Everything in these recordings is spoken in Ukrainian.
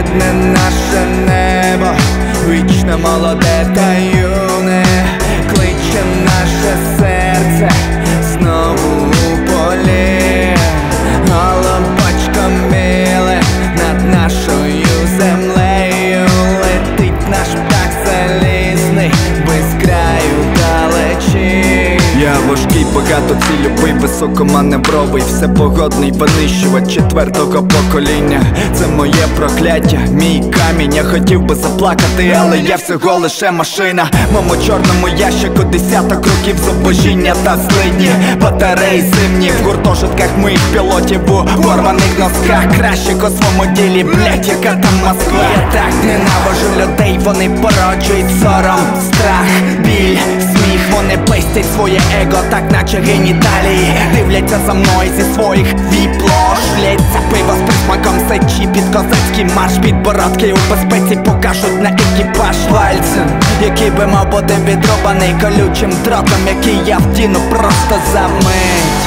Рідне наше небо, вічно молоде та юне, кличе наше серце знову у полі. Голубочко миле, над нашою землею летить наш птах залізний, без краю далечі. Я важкий, багатоцільовий, високоманевровий, всепогодний винищувач четвертого покоління. Це моє прокляття, мій камінь. Я хотів би заплакати, але я всього лише машина. В моєму чорному ящику десяток років зубожіння та злидні. Батареї зимні в гуртожитках моїх пілотів у порваних носках. Краще у своєму ділі, блять, яка там Москва. Я так ненавижу людей, вони породжують сором, страх, біль, сміх. Вони пестять своє его, так наче геніталії. Дивляться за мною зі своїх віп-лож. Лється пиво з присмаком сечі під козацький марш. Підбородки у безпеці покажуть на екіпаж вальцем, який би мав бути відрубаний колючим дротом, який я втіну просто за мить.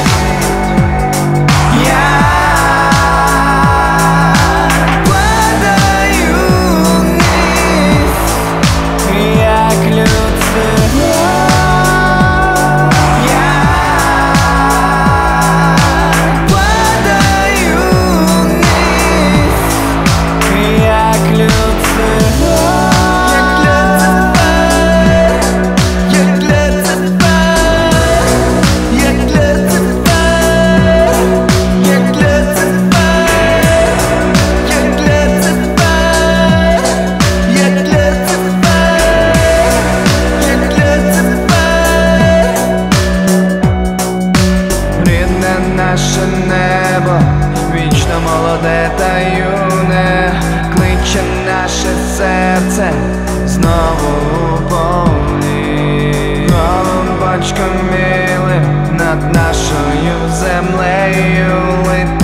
Наше небо, вічно молоде та юне, кличе наше серце знову у полі. Голубочко миле, над нашою землею летить